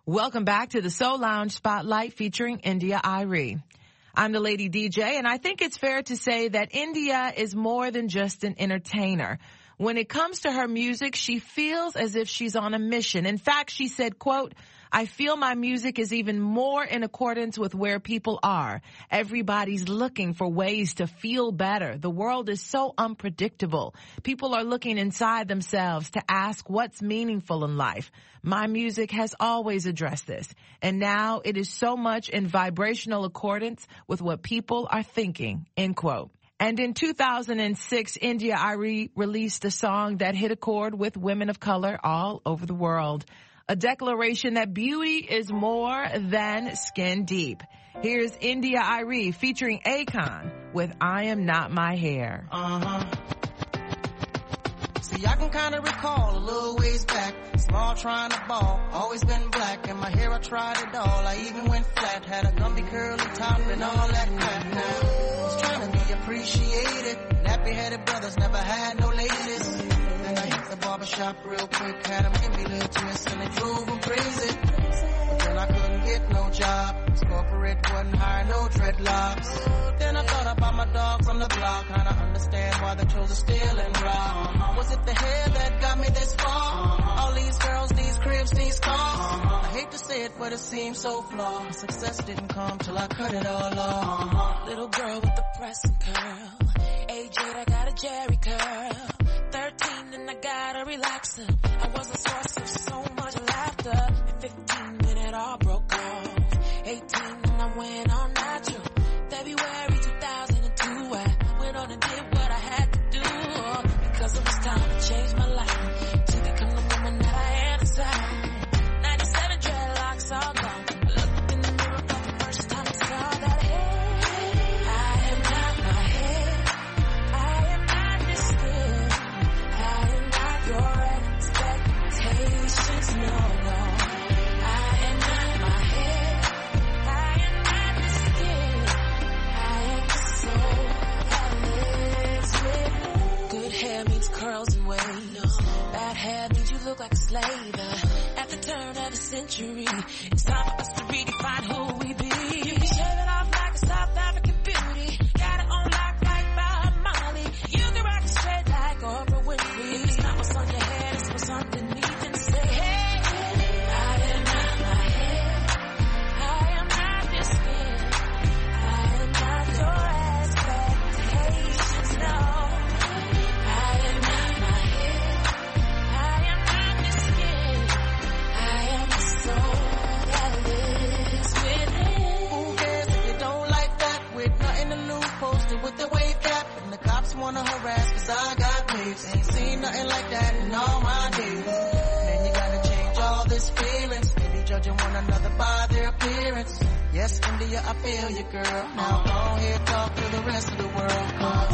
Welcome back to the Soul Lounge Spotlight featuring India Irie. I'm the Lady DJ, and I think it's fair to say that India is more than just an entertainer. When it comes to her music, she feels as if she's on a mission. In fact, she said, quote, I feel my music is even more in accordance with where people are. Everybody's looking for ways to feel better. The world is so unpredictable. People are looking inside themselves to ask what's meaningful in life. My music has always addressed this, and now it is so much in vibrational accordance with what people are thinking, end quote. And in 2006, India Irie released a song that hit a chord with women of color all over the world. A declaration that beauty is more than skin deep. Here's India Irie featuring Akon with I Am Not My Hair. See, I can kind of recall a little ways back. Small trying to ball, always been black. And my hair, I tried it all. I even went flat, had a gumpy curly top and all that crap. Now, was trying to be appreciated. Nappy-headed brothers never had no ladies. Then I hit the barbershop real quick, had them give me little twists and they drove them crazy. But then I couldn't get no job, 'cause corporate wasn't hiring no dreadlocks. Then I thought about my dog from the block, kinda understand why they chose to steal and rob. Was it the hair that got me this far? All these girls, these cribs, these cars. I hate to say it, but it seems so flawed. Success didn't come till I cut it all off. Little girl with the pressing curl. Age 8, I got a Jerry curl. 13 and I got a relaxer. I was a source of so much laughter. At 15 then it all broke off. 18 and I went on natural. February 2002 I went on and did what I had to do. Because it was time to change my life. To become the woman that I am inside. 97 dreadlocks all gone. I looked in the mirror for the first time and saw that I am not my hair. I am not this good. I am not your expectations, no, no. I am not my hair. I am not the skin. I am the soul that lives with. Good hair means curls and waves. Bad hair means you look like a slave. At the turn of the century, it's time for us to redefine who we be. You can shave it off like a South African beauty. Got it on lock like Bob Marley. You can rock it straight like Oprah Winfrey. If it's not what's on your head, it's what's underneath and say, hey, I am not my hair. I am not your skin. I am not your expectations, no. I am not my hair. I am not your skin. I am the soul that lives within. Who cares if you don't like that? With nothing to lose, posted with the wave cap. And the cops wanna harass 'cause I got waves. Ain't seen nothing like that in all my days. Man, you gotta change all this feelings. Maybe judging one another by their appearance. Yes, India, I feel you, girl. Now go ahead, talk to the rest of the world.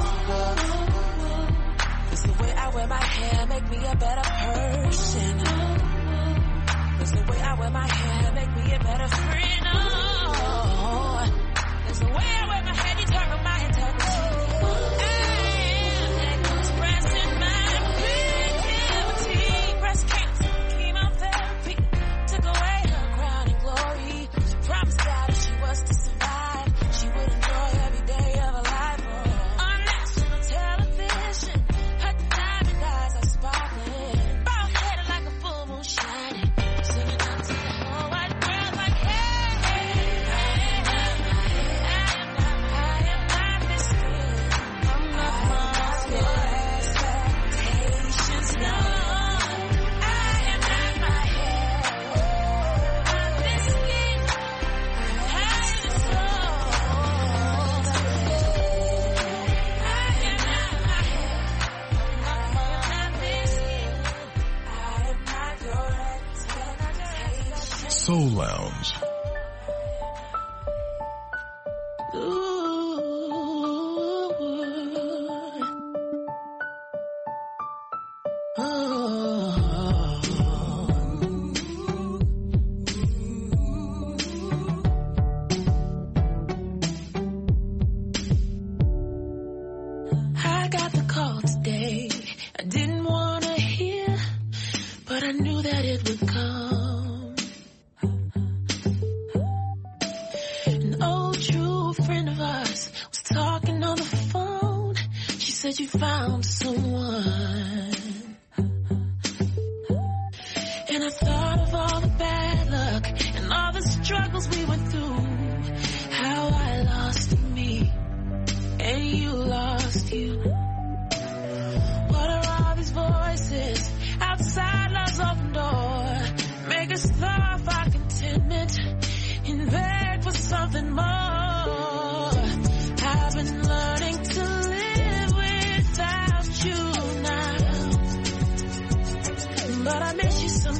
Does the way I wear my hair make me a better person? Does the way I wear my hair make me a better friend? Oh, does the way I wear my hair determine my integrity? I am expressing my creativity. Breast cancer, chemotherapy took away her crown and glory. She promised God if she was to survive, she would enjoy every day of her life. On national television, her diamond eyes are sparkling, bald headed like a full moon shining, singing out to the whole wide world like, hey, I am not my hair. I am not this good. I'm not your expectations, no. I am not my hair. Not this skin. I am the soul that lives. I am not my hair. I am not this skin. I am not your expectations. Soul Lounge. I got the call today. I didn't want to hear, but I knew that it would come.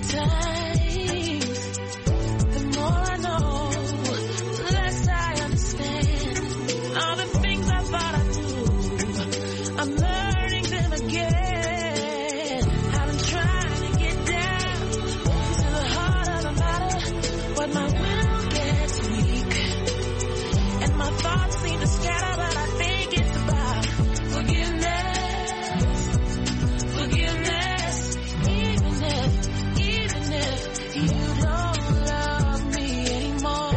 times, the more I know, the less I understand. All the things I thought I knew, I'm learning them again. I've been trying to get down to the heart of the matter, but my will gets weak, and my thoughts seem to scatter, but I think it's about forgiveness, forgiveness, even if you don't love me anymore.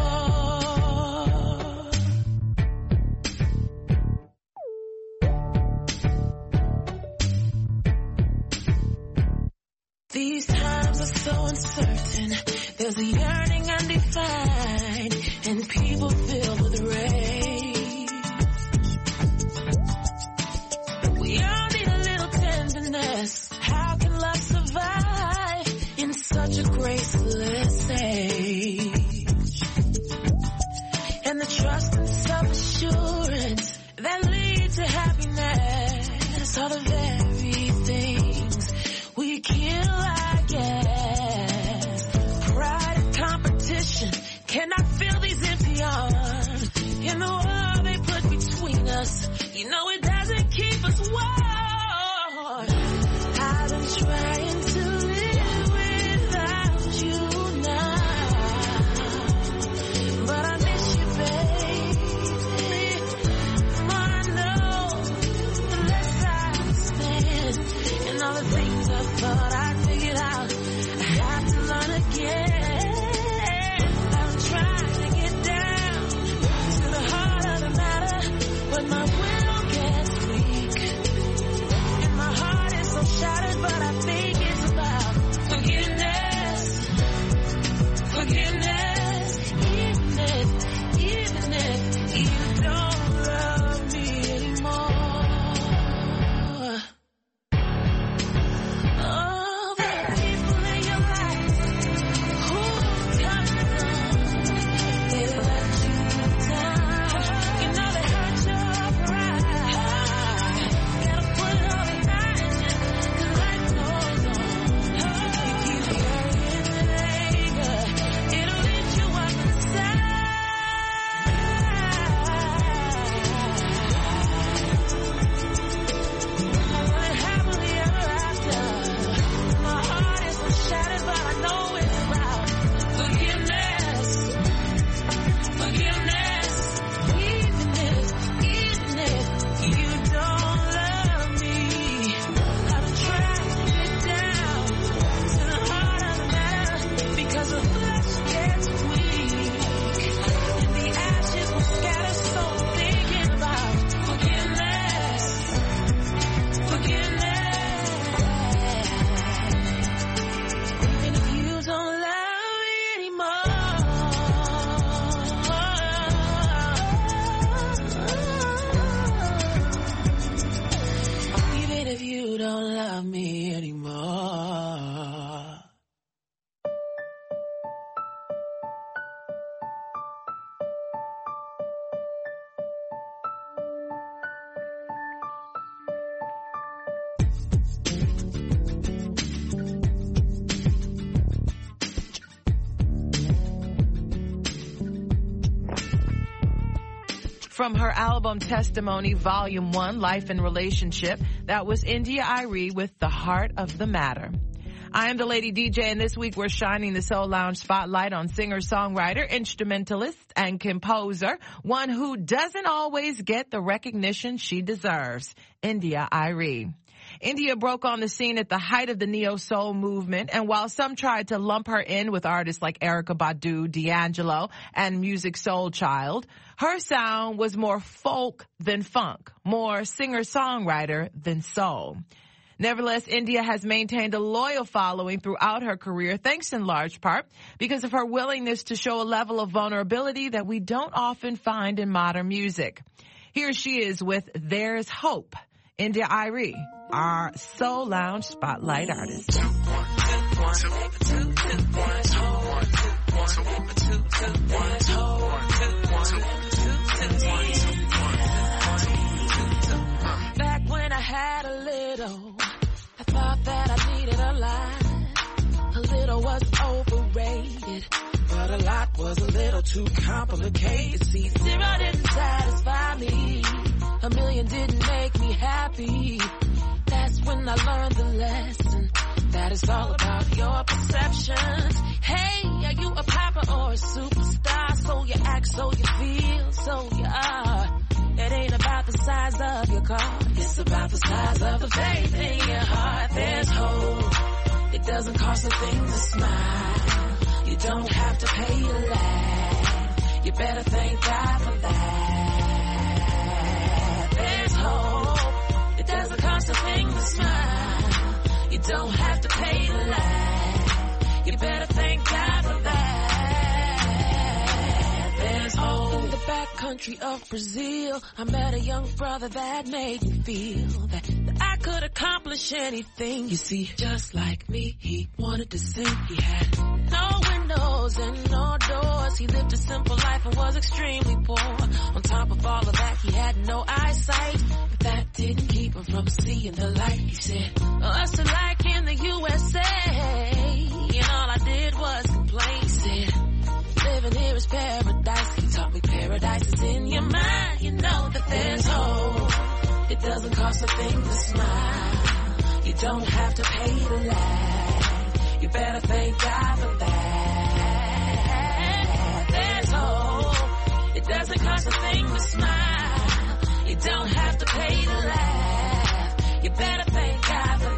These times are so uncertain. There's a yearning undefined, and people filled with rage. We all need a little tenderness. How can love survive in such a graceless age? And the trust and self-assurance that lead to happiness are the very things we kill, I guess. Pride and competition cannot fill these empty arms. In the world they put between us, you know it doesn't keep us warm. I've been trying to live without you now, but I miss you, baby. The more I know, the less I understand. And all the things I thought I figured out, I have to learn again. I'm trying to get down to the heart of the matter, but my will gets weak, and my heart is so shattered, but I think it's about forgiveness, forgiveness, even if you don't love me anymore. Oh, there are people in your life who come and go. They let you down. You know they hurt your pride. Gotta put it all behind you, 'cause life goes on. You keep carrying that anger, it'll eat you up inside. I went happily ever after. My heart is so shattered, but I know it's about forgiveness, forgiveness, even if you don't love me. I've been trying to get down to the heart of the matter, because the flesh gets weak, and the ashes will scatter, so I'm thinking about forgiveness, forgiveness. Even if you don't love me anymore, even if you don't love me anymore. From her album Testimony, Volume 1, Life and Relationship, that was India.Arie with The Heart of the Matter. I am the Lady DJ, and this week we're shining the Soul Lounge spotlight on singer-songwriter, instrumentalist, and composer, one who doesn't always get the recognition she deserves, India.Arie. India broke on the scene at the height of the neo-soul movement, and while some tried to lump her in with artists like Erykah Badu, D'Angelo, and Musiq Soulchild, her sound was more folk than funk, more singer-songwriter than soul. Nevertheless, India has maintained a loyal following throughout her career, thanks in large part because of her willingness to show a level of vulnerability that we don't often find in modern music. Here she is with There's Hope, India.Arie, our Soul Lounge Spotlight artist. Back when I had a little, I thought that I needed a lot, a little little was overrated, but a lot was a little too complicated. See, 0 didn't satisfy me, a million didn't make me happy. That's when I learned the lesson, that it's all about your perceptions. Hey, are you a popper or a superstar? So you act, so you feel, so you are. It ain't about the size of your car, it's about the size of the faith in your heart. There's hope, it doesn't cost a thing to smile. You don't have to pay to laugh, you better thank God for that. There's hope, it doesn't cost a thing to smile. You don't have to pay to laugh, you better thank God for that. There's hope. In the backcountry of Brazil, I met a young brother that made me feel that I could accomplish anything. You see, just like me, he wanted to sing. He had no windows and no doors. He lived a simple life and was extremely poor. On top of all of that, he had no eyesight, but that didn't keep him from seeing the light. He said, what's it like in the USA? And all I did was complain. He said, living here is paradise. He taught me paradise is in your mind. You know that there's hope, it doesn't cost a thing to smile. You don't have to pay to laugh, you better thank God for that. There's hope, it doesn't cost a thing to smile. You don't have to pay to laugh, you better thank God for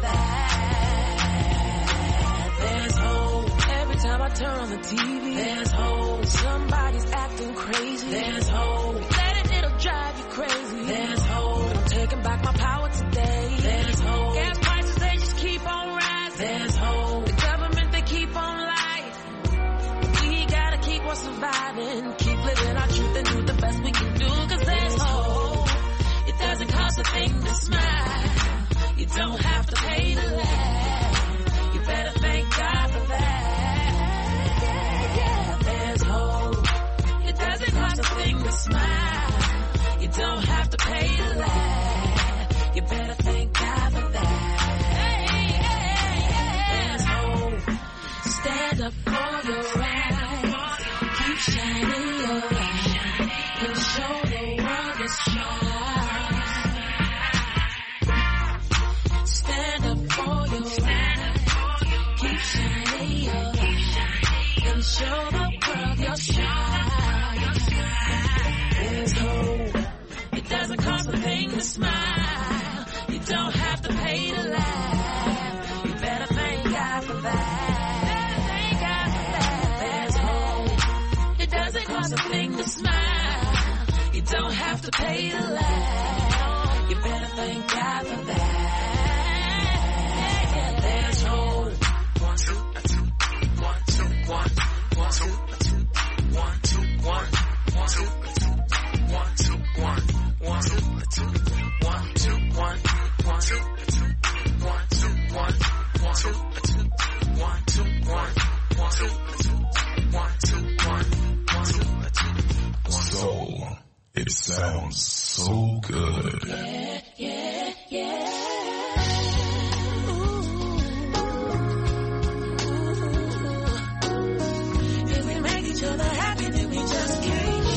that. There's hope, every time I turn on the TV, there's hope. Somebody's acting crazy, there's hope. Let it, it'll drive you crazy, there's hope. I'm taking back my power today, there's hope. Gas prices, they just keep on rising, there's hope. The government, they keep on lying. We gotta keep on surviving, keep living our truth and do the best we can do, cause there's hope. It doesn't cost a thing to smile. You don't have to pay to laugh, you better thank God for that. Yeah, there's hope. It doesn't cost a thing to smile. You don't have to pay to laugh, you better thank God for that. There's hope. Stand up for your rights, keep shining your light, and show the world you're strong. Stand up for your rights, keep shining your light, and show the world you're strong. There's hope, it doesn't cost a thing to smile. You don't have to pay to laugh, you better thank God for that. Thank God for that. There's hope, it doesn't cost a thing to smile. You don't have to pay to laugh, you better thank God for that. There's hope. 1, 2, 1, 2, 1, 1, 2, 1, 2, 1, 1, 2, 1, 2, 1, 1, 2, 1, 2, 1, 1, 2, 1, 2, 1, 1, 2, 1, 2, 1, 1, 2, 1, 2, 1, 2. Soul, it sounds so good. Yeah, yeah, yeah. If we make each other happy, then we just can't.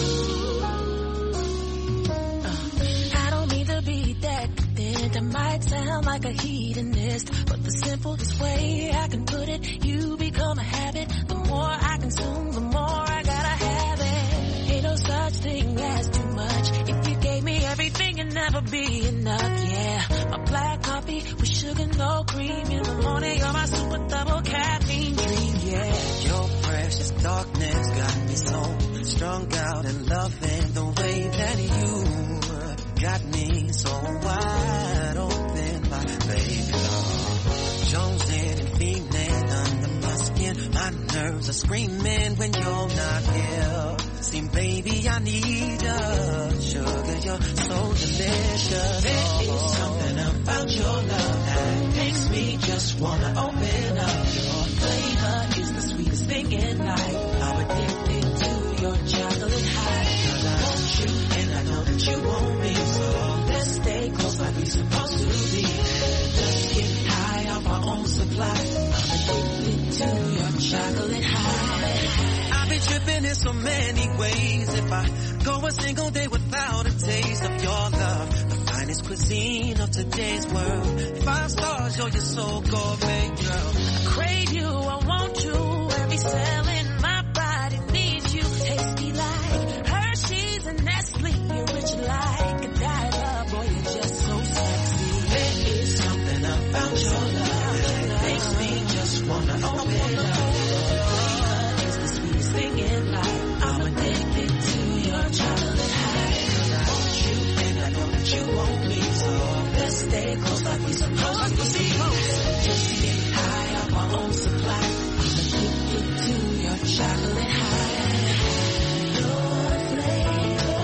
I don't mean to be decadent, I might sound like a hedonist, but the simplest way I can put it, you become a habit. The more I consume, the more I gotta have it. Ain't no such thing as too much. If you gave me everything, it'd never be enough, yeah. My black coffee with sugar, no cream. In the morning, you're my super double caffeine dream, yeah. Your precious darkness got me so strung out and loving the way that you got me so wide open, my baby love. Jonesing and feeling under my skin. My nerves are screaming when you're not here. See, baby, I need you. Sugar, you're so delicious. There is something about your love that makes me just wanna open up. Your flavor is the sweetest thing in life. I'm addicted to your chocolate high. 'Cause I want you and I know that you want me. So let's stay close like we supposed to be. Let's get high off our own supply. I'm addicted to your chocolate high. I've been tripping in so many ways. If I go a single day without a taste of your love, the finest cuisine of today's world. 5 stars, you're so gourmet, girl. I crave you, I want you. Every cell in my body needs you. Tasty like Hershey's and Nestle. You're rich like a diet love. Boy, you're just so sexy. There is something about your love that makes me just wanna open up. It's the sweetest thing in life. I'm addicted to your chocolate high. I want you and I know that you want me, so Let's stay close like we supposed to be. Just get high on my own supply. I'm addicted to your chocolate high. Your flavor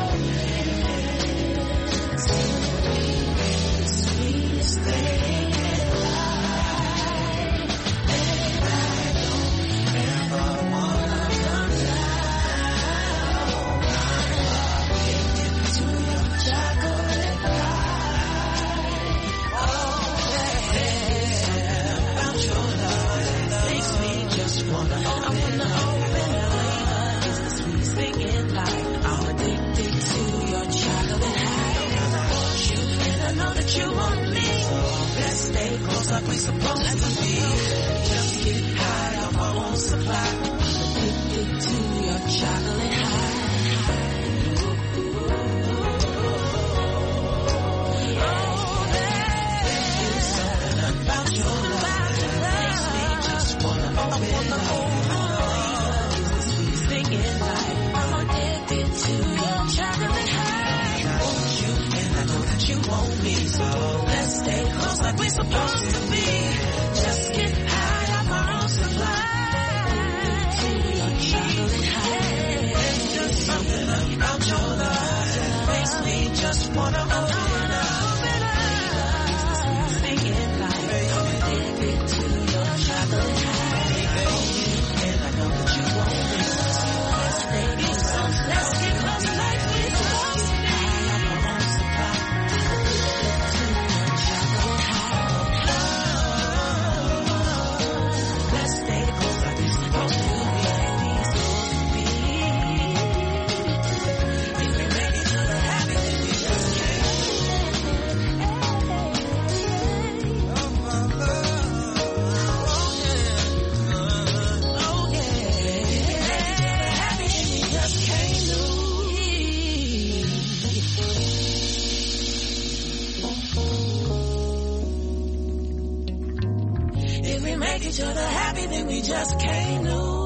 is the sweetest thing in life. And I don't ever wanna come down. I'm addicted to your chocolate high. Oh, about your love makes me just wanna open up. It's the sweetest thing in life. I'm addicted to your chocolate high. I want you and I know that you want me. Let's stay close like we supposed to be. Just get high on my own supply. I'm addicted to your chocolate high. About your love makes me just wanna open up. It's the sweetest thing in life. I'm addicted to your chocolate high. I want you and I know that you want me, so Let's stay close like we're supposed to be. Just get high on my own supply. To your chocolate high. there's just something about your love that makes me just wanna open up. Thing in life. I'm addicted to your chocolate high. And I know that you want me, so Let's stay close. Let's get close like we're supposed to be. High on my own supply. Addicted to your chocolate high. Let's stay close like we're supposed to be. if we make each other happy, then we just can't. Oh yeah. Happy she just can't lose. If we make each other happy, then we just can't lose.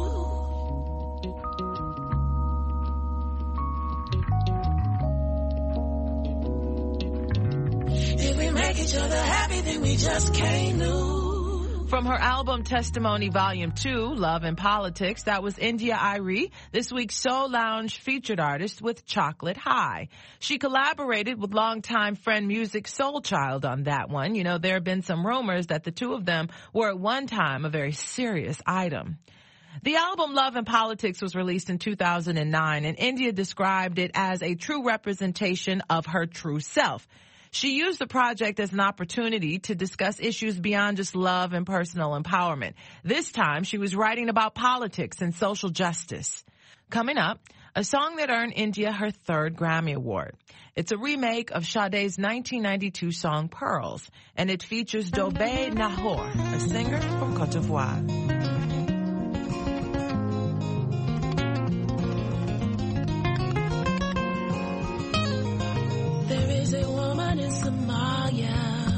If we make each other happy, then we just can't lose. From her album Testimony Volume 2, Love and Politics, that was India Irie, this week's Soul Lounge featured artist with Chocolate High. She collaborated with longtime friend Music Soul Child on that one. You know, there have been some rumors that the two of them were at one time a very serious item. The album Love and Politics was released in 2009, and India described it as a true representation of her true self. She used the project as an opportunity to discuss issues beyond just love and personal empowerment. This time, she was writing about politics and social justice. Coming up, a song that earned India her 3rd Grammy Award. It's a remake of Sade's 1992 song Pearls, and it features Dobé Nahor, a singer from Côte d'Ivoire. There is a woman in Somalia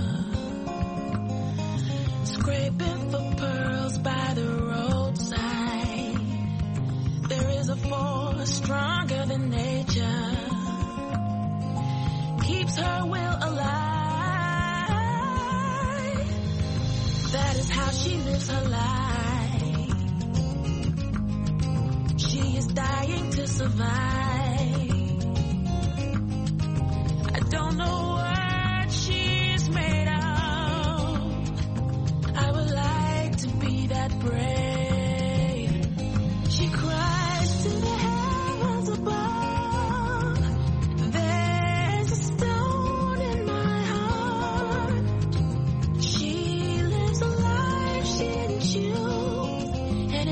scraping for pearls by the roadside. There is a force stronger than nature, keeps her will alive. That is how she lives her life. She is dying to survive. I don't know what she's made of. I would like to be that brave. She cries to the heavens above. There's a stone in my heart. She lives a life she didn't choose,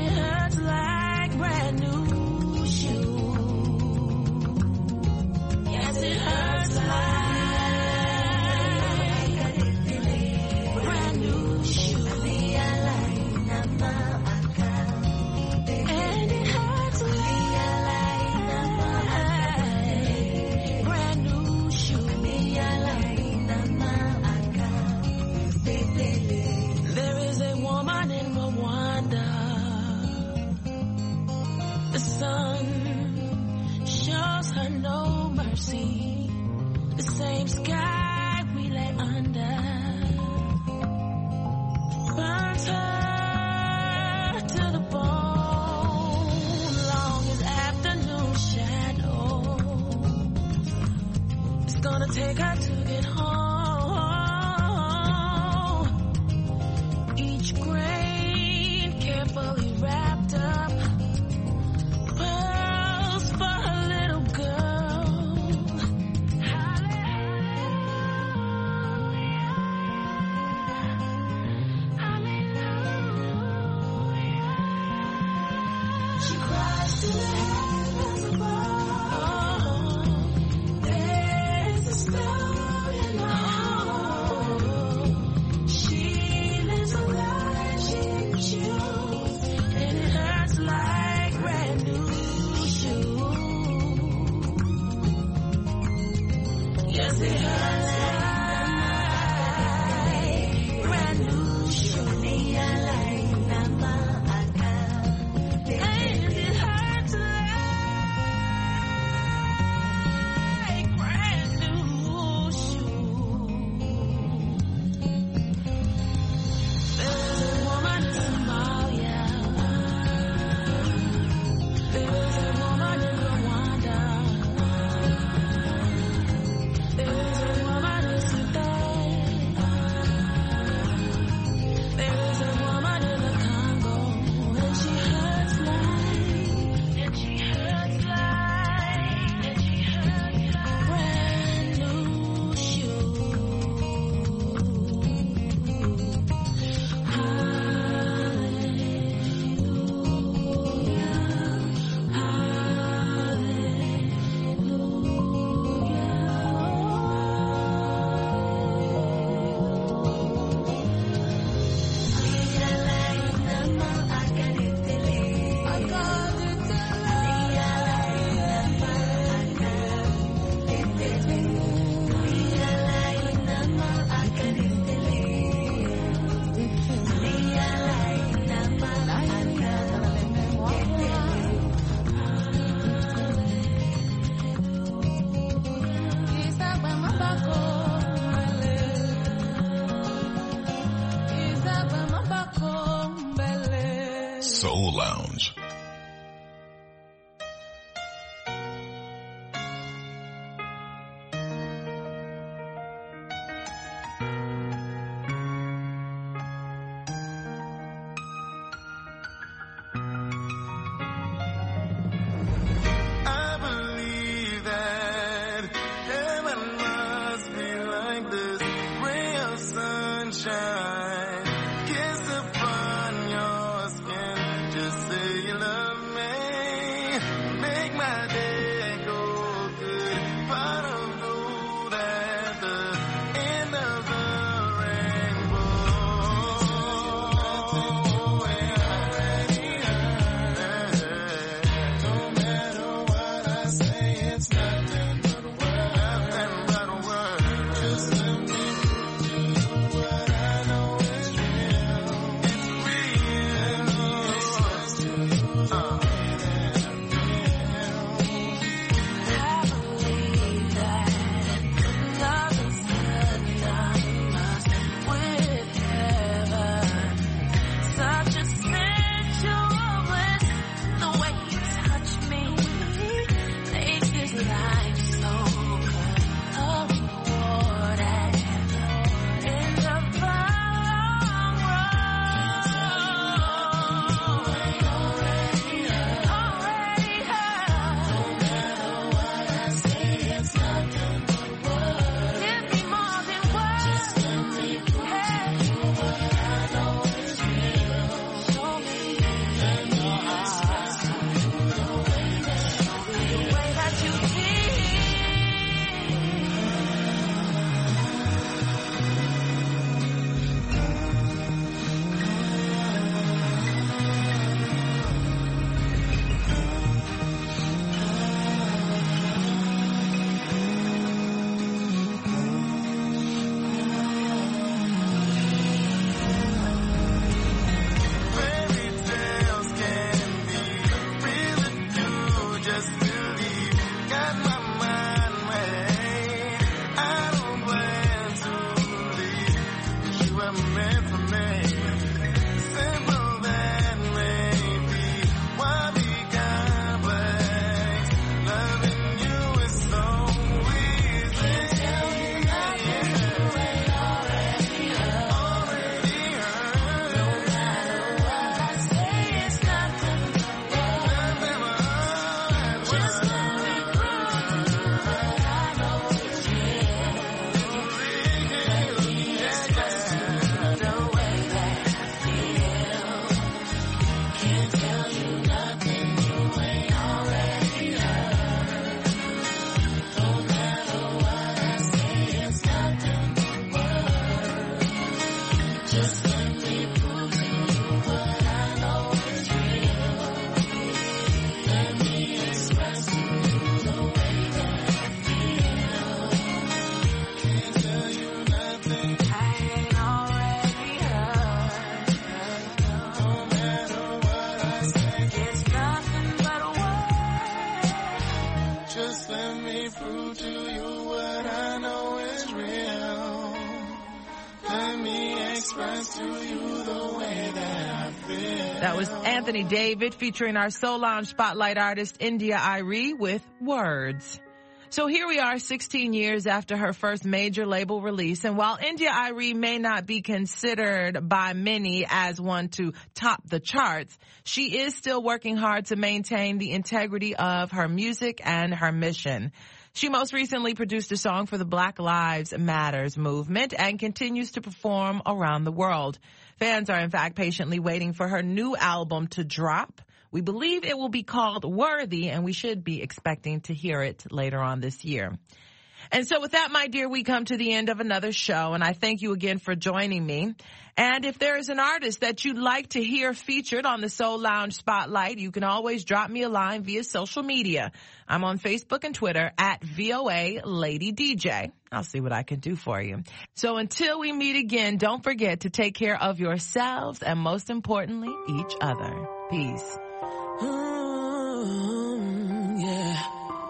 to the heavens above. There's a star in my heart. She lives a life she can choose, and it hurts like brand new shoes. Yes, it hurts like brand new shoes. And it hurts like brand new shoes. There's a woman in Somalia. There's a woman in Rwanda. There's a woman in Sudan. There's a woman in the Congo, and she hurts like brand new Soul Lounge. I believe that heaven must be like this ray of sunshine kissed upon your skin. Just say you That was Anthony David featuring our Soul Lounge Spotlight artist India.Arie with Words. So here we are 16 years after her first major label release, and while India.Arie may not be considered by many as one to top the charts, she is still working hard to maintain the integrity of her music and her mission. She most recently produced a song for the Black Lives Matters movement and continues to perform around the world. Fans are in fact patiently waiting for her new album to drop. We believe it will be called Worthy, and we should be expecting to hear it later on this year. And so with that, my dear, we come to the end of another show, and I thank you again for joining me. And if there is an artist that you'd like to hear featured on the Soul Lounge Spotlight, you can always drop me a line via social media. I'm on Facebook and Twitter at VOA Lady DJ. I'll see what I can do for you. So until we meet again, don't forget to take care of yourselves and most importantly, each other. Peace. Yeah.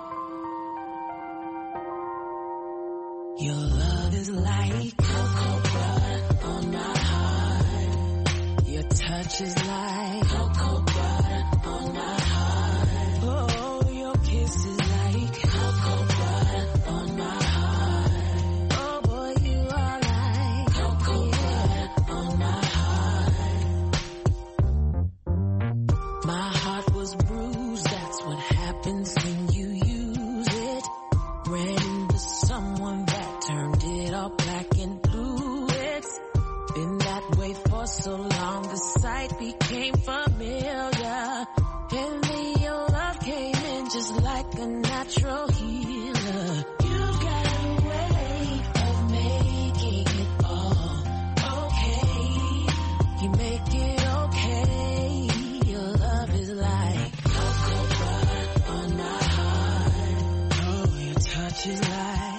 Your love is like cocoa butter on my heart. Your touch is like cocoa butter on my heart. Oh, your kiss is like cocoa butter on my heart. Oh boy, you are like cocoa butter on my heart. My heart was bruised, that's what happens when you use it. Ran into someone that turned it all black and blue. It's been that way for so long, the sight became familiar. And then your love came in just like a natural healer. You got a way of making it all okay. You make it okay. Your love is like cocoa butter on my heart. Oh, your touch is like